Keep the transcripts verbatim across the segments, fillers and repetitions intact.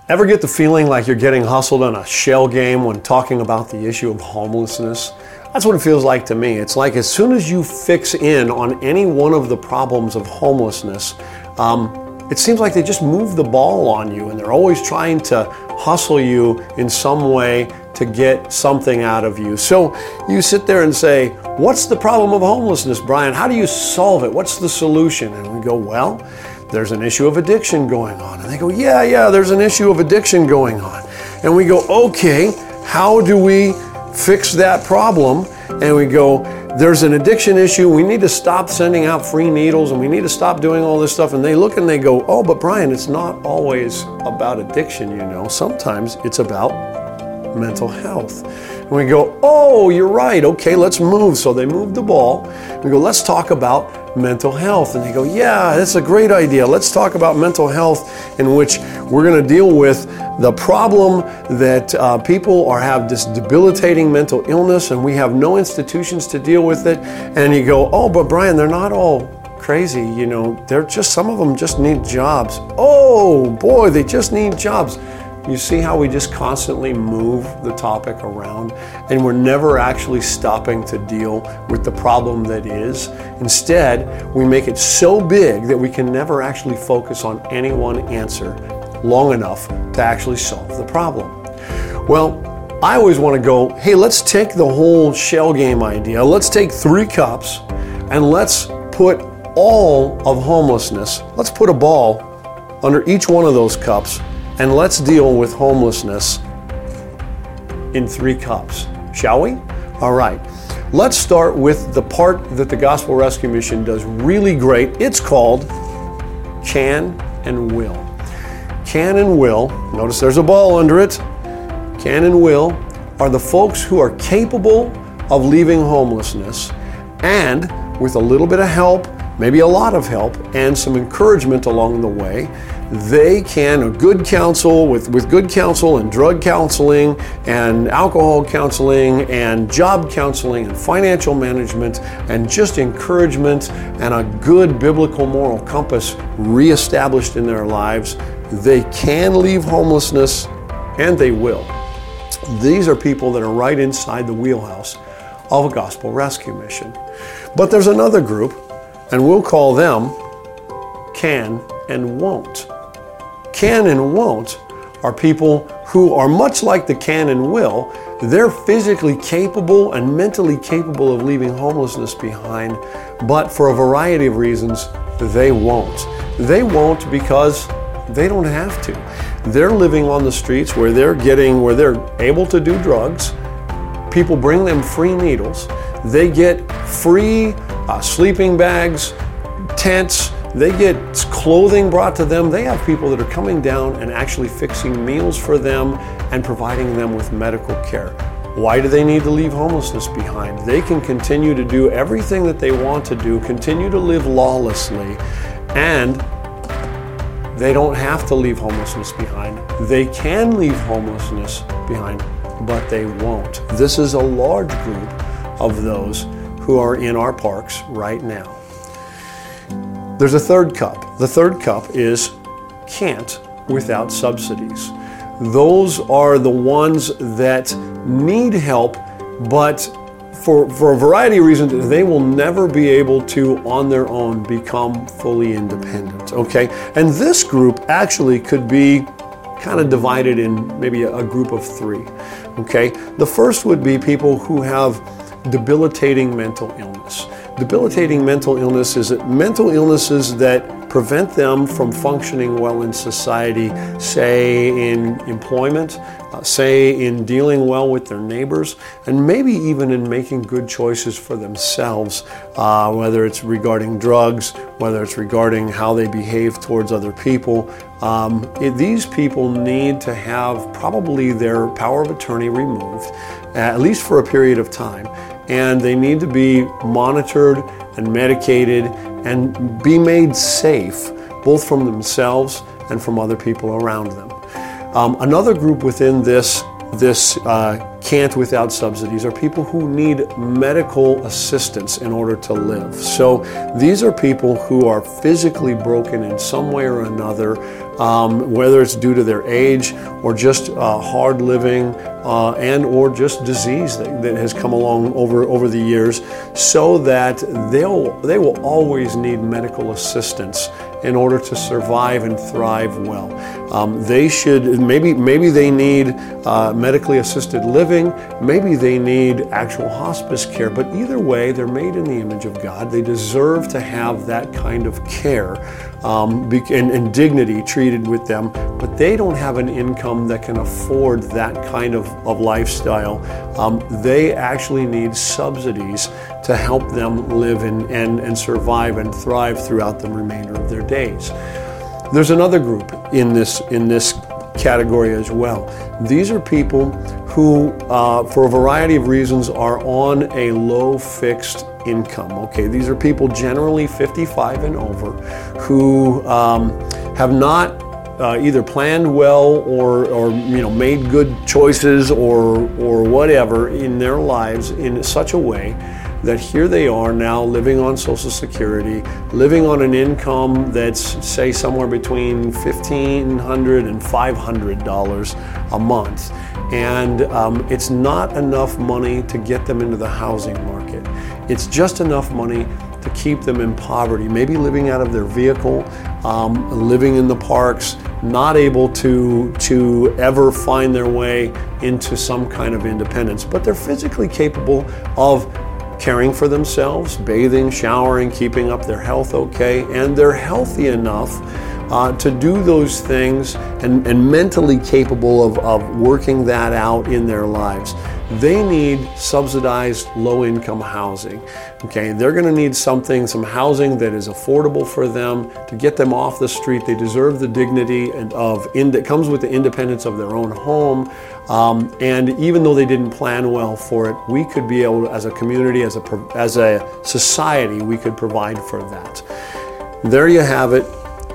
Ever get the feeling like you're getting hustled on a shell game when talking about the issue of homelessness? That's what it feels like to me. It's like as soon as you fix in on any one of the problems of homelessness, um, it seems like they just move the ball on you, and they're always trying to hustle you in some way to get something out of you. So you sit there and say, what's the problem of homelessness, Brian? How do you solve it? What's the solution? And we go, well, there's an issue of addiction going on. And they go, yeah, yeah, there's an issue of addiction going on. And we go, okay, how do we fix that problem? And we go, there's an addiction issue. We need to stop sending out free needles, and we need to stop doing all this stuff. And they look and they go, oh, but Brian, it's not always about addiction, you know. Sometimes it's about mental health. And we go, oh, you're right. Okay, let's move. So they move the ball. We go, let's talk about mental health. And they go, yeah, that's a great idea. Let's talk about mental health, in which we're going to deal with the problem that uh, people are have this debilitating mental illness, and we have no institutions to deal with it. And you go, oh, but Brian, they're not all crazy. You know, they're just, some of them just need jobs. Oh boy, they just need jobs. You see how we just constantly move the topic around, and we're never actually stopping to deal with the problem that is. Instead, we make it so big that we can never actually focus on any one answer long enough to actually solve the problem. Well, I always want to go, hey, let's take the whole shell game idea. Let's take three cups and let's put all of homelessness, let's put a ball under each one of those cups, and let's deal with homelessness in three cups, shall we? All right. Let's start with the part that the Gospel Rescue Mission does really great. It's called Can and Will. Can and Will, notice there's a ball under it. Can and Will are the folks who are capable of leaving homelessness, and with a little bit of help, maybe a lot of help, and some encouragement along the way, they can, a good counsel, with, with good counsel and drug counseling and alcohol counseling and job counseling and financial management and just encouragement and a good biblical moral compass reestablished in their lives, they can leave homelessness, and they will. These are people that are right inside the wheelhouse of a gospel rescue mission. But there's another group, and we'll call them can and won't. Can and won't are people who are much like the can and will. They're physically capable and mentally capable of leaving homelessness behind, but for a variety of reasons, they won't. They won't because they don't have to. They're living on the streets where they're getting, where they're able to do drugs. People bring them free needles. They get free uh, sleeping bags, tents. They get clothing brought to them. They have people that are coming down and actually fixing meals for them and providing them with medical care. Why do they need to leave homelessness behind? They can continue to do everything that they want to do, continue to live lawlessly, and they don't have to leave homelessness behind. They can leave homelessness behind, but they won't. This is a large group of those who are in our parks right now. There's a third cup. The third cup is can't without subsidies. Those are the ones that need help, but for, for a variety of reasons, they will never be able to, on their own, become fully independent, okay? And this group actually could be kind of divided in maybe a, a group of three, okay? The first would be people who have debilitating mental illness. Debilitating mental illness is mental illnesses that prevent them from functioning well in society, say in employment, uh, say in dealing well with their neighbors, and maybe even in making good choices for themselves, uh, whether it's regarding drugs, whether it's regarding how they behave towards other people. Um, it, these people need to have probably their power of attorney removed, at least for a period of time. And they need to be monitored and medicated and be made safe, both from themselves and from other people around them. Um, another group within this, this uh, can't without subsidies are people who need medical assistance in order to live. So these are people who are physically broken in some way or another, um, whether it's due to their age or just uh, hard living uh, and or just disease that, that has come along over, over the years, so that they'll, they will always need medical assistance in order to survive and thrive well. Um, they should, maybe maybe they need uh, medically assisted living, maybe they need actual hospice care, but either way, they're made in the image of God. They deserve to have that kind of care um, and, and dignity treated with them, but they don't have an income that can afford that kind of, of lifestyle. Um, they actually need subsidies to help them live and, and, and survive and thrive throughout the remainder of their days. There's another group in this in this category as well. These are people who, uh, for a variety of reasons, are on a low fixed income. Okay, these are people generally fifty-five and over who um, have not uh, either planned well or, or you know made good choices or or whatever in their lives in such a way that here they are now living on Social Security, living on an income that's, say, somewhere between fifteen hundred dollars and five hundred dollars a month. And um, it's not enough money to get them into the housing market. It's just enough money to keep them in poverty, maybe living out of their vehicle, um, living in the parks, not able to, to ever find their way into some kind of independence. But they're physically capable of caring for themselves, bathing, showering, keeping up their health okay, and they're healthy enough uh, to do those things and, and mentally capable of, of working that out in their lives. They need subsidized low-income housing. Okay, they're going to need something, some housing that is affordable for them to get them off the street. They deserve the dignity and of in, that comes with the independence of their own home. Um, and even though they didn't plan well for it, we could be able to, as a community, as a as a society, we could provide for that. There you have it.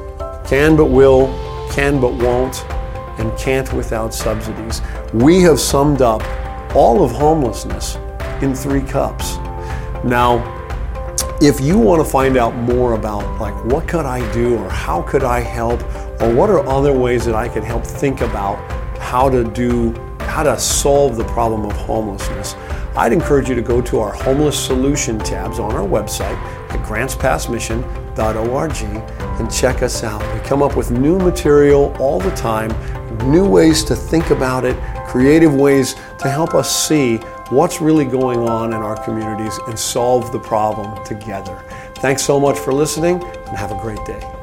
Can but will, can but won't, and can't without subsidies. We have summed up all of homelessness in three cups. Now, if you want to find out more about like what could I do or how could I help or what are other ways that I could help think about how to do, how to solve the problem of homelessness, I'd encourage you to go to our homeless solution tabs on our website at grants pass mission dot org and check us out. We come up with new material all the time, new ways to think about it, creative ways to help us see what's really going on in our communities and solve the problem together. Thanks so much for listening and have a great day.